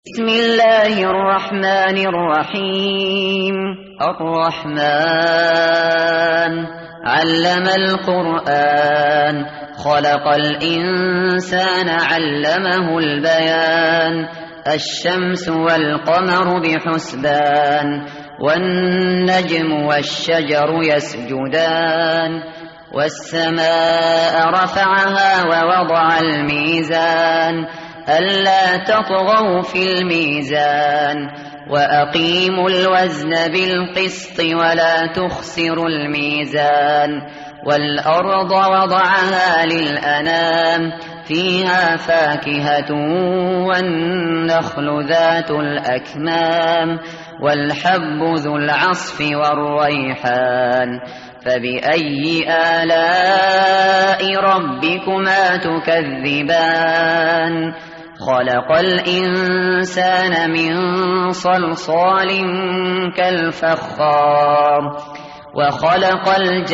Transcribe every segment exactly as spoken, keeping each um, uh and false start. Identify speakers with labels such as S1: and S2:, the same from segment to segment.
S1: بسم الله الرحمن الرحيم. الرحمن علم القرآن، خلق الإنسان علمه البيان. الشمس والقمر بحسبان، والنجم والشجر يسجدان. والسماء رفعها ووضع الميزان، ألا تطغوا في الميزان. وأقيموا الوزن بالقسط ولا تخسروا الميزان. والأرض وضعها للأنام، فيها فاكهة والنخل ذات الأكمام، والحب ذو العصف والريحان. فبأي آلاء ربكما تكذبان؟ خلق الإنسان من صلصال كالفخار، وخلق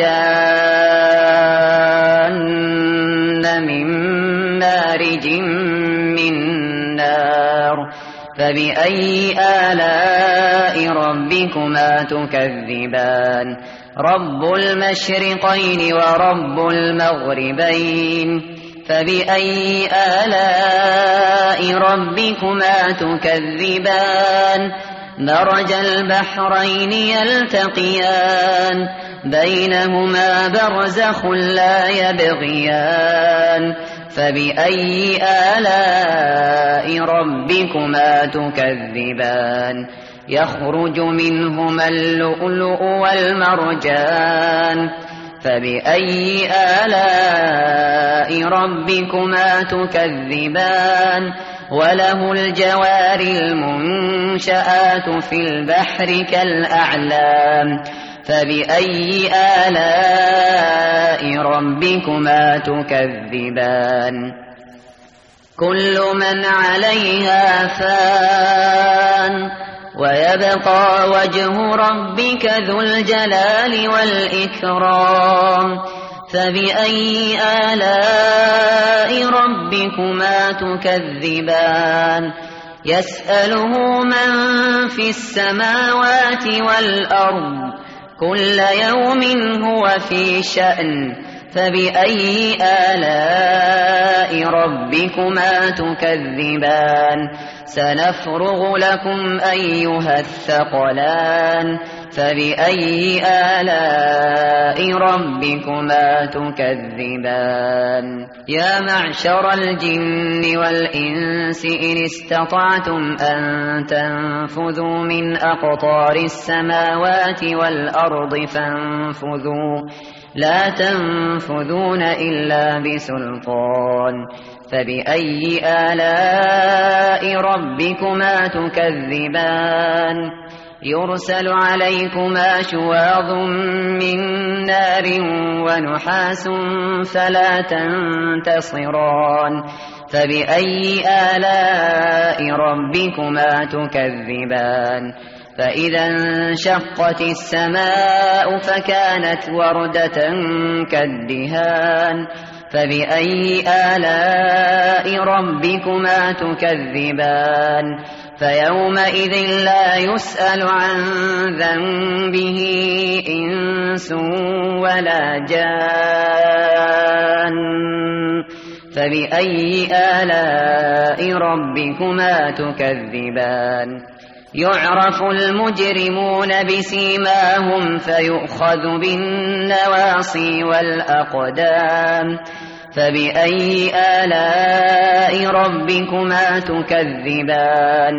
S1: الجان من مارج من نار. فبأي آلاء ربكما تكذبان؟ رب المشرقين ورب المغربين. فبأي آلاء ربكما تكذبان؟ مرج البحرين يلتقيان، بينهما برزخ لا يبغيان. فبأي آلاء ربكما تكذبان؟ يخرج منهما اللؤلؤ والمرجان. فبأي آلاء ربكما تكذبان؟ وله الجوار المنشآت في البحر كالأعلام. فبأي آلاء ربكما تكذبان؟ كل من عليها فان، ويبقى وجه ربك ذو الجلال والإكرام. فبأي آلاء ربكما تكذبان؟ يسأله من في السماوات والأرض، كل يوم هو في شأن. فبأي آلاء ربكما تكذبان؟ سنفرغ لكم أيها الثقلان. فبأي آلاء ربكما تكذبان؟ يا معشر الجن والإنس إن استطعتم أن تنفذوا من أقطار السماوات والأرض فانفذوا، لا تنفذون إلا بسلطان. فبأي آلاء ربكما تكذبان؟ يرسل عليكما شواظ من نار ونحاس فلا تنتصران. فبأي آلاء ربكما تكذبان؟ فإذا انشقت السماء فكانت وردة كالدهان. فبأي آلاء ربكما تكذبان؟ فيومئذ لا يسأل عن ذنبه إنس ولا جان. فبأي آلاء ربكما تكذبان؟ يعرف المجرمون بسيماهم فيؤخذ بالنواصي والأقدام. فبأي آلاء ربكما تكذبان؟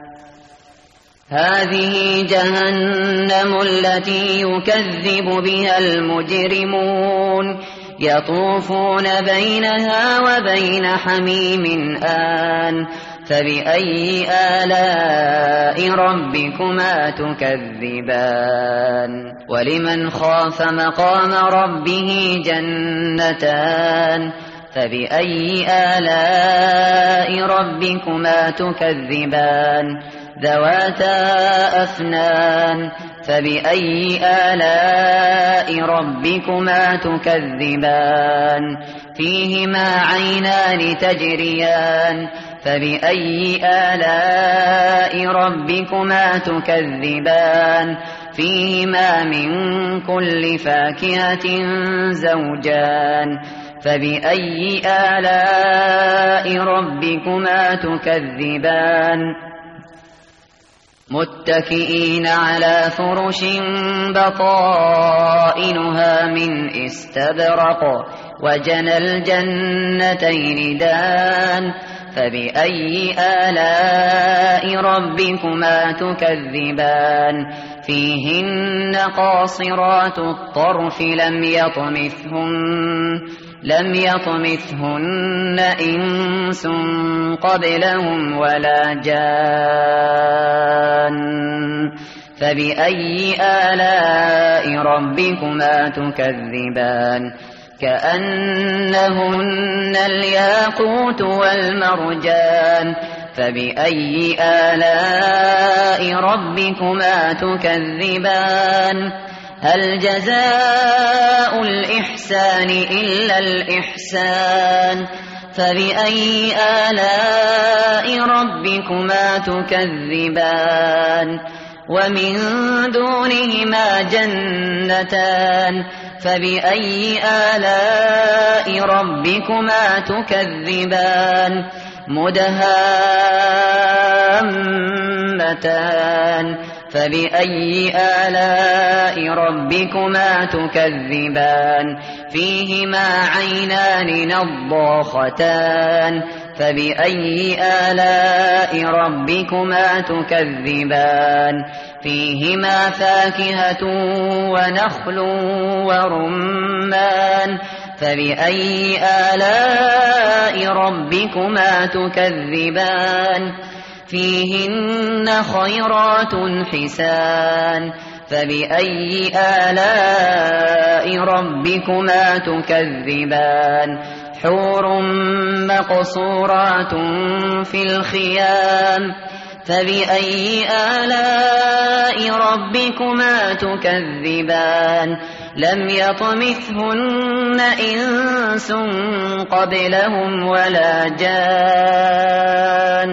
S1: هذه جهنم التي يكذب بها المجرمون، يطوفون بينها وبين حميم آن. فبأي آلاء ربكما تكذبان؟ ولمن خاف مقام ربه جنتان. فبأي آلاء ربكما تكذبان؟ ذواتا أفنان. فبأي آلاء ربكما تكذبان؟ فيهما عينان تجريان. فبأي آلاء ربكما تكذبان فيهما من كل فاكهة زوجان فبأي آلاء ربكما تكذبان متكئين على فرش بطائنها من استبرق وجنى الجنتين دان فبأي آلاء ربكما تكذبان فيهن قاصرات الطرف لم يطمثهن لم يطمثهن إنس قبلهم ولا جان فبأي آلاء ربكما تكذبان كأنهن الياقوت والمرجان فبأي آلاء ربكما تكذبان هل جزاء الإحسان إلا الإحسان فبأي آلاء ربكما تكذبان ومن دونهما جنتان فبأي آلاء ربكما تكذبان مدهامتان فبأي آلاء ربكما تكذبان فيهما عينان نضاختان فبأي آلاء ربكما تكذبان فيهما فاكهة ونخل ورمان فبأي آلاء ربكما تكذبان فيهن خيرات حسان فبأي آلاء ربكما تكذبان حور مقصورات في الخيام فبأي آلاء ربكما تكذبان لم يطمثهن إنس قبلهم ولا جان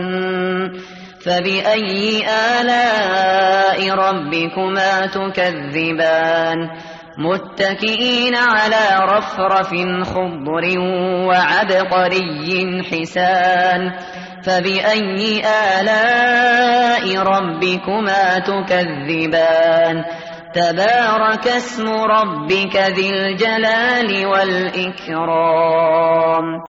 S1: فبأي آلاء ربكما تكذبان متكئين على رفرف خضر وعبقري حسان فبأي آلاء ربكما تكذبان تبارك اسم ربك ذي الجلال والإكرام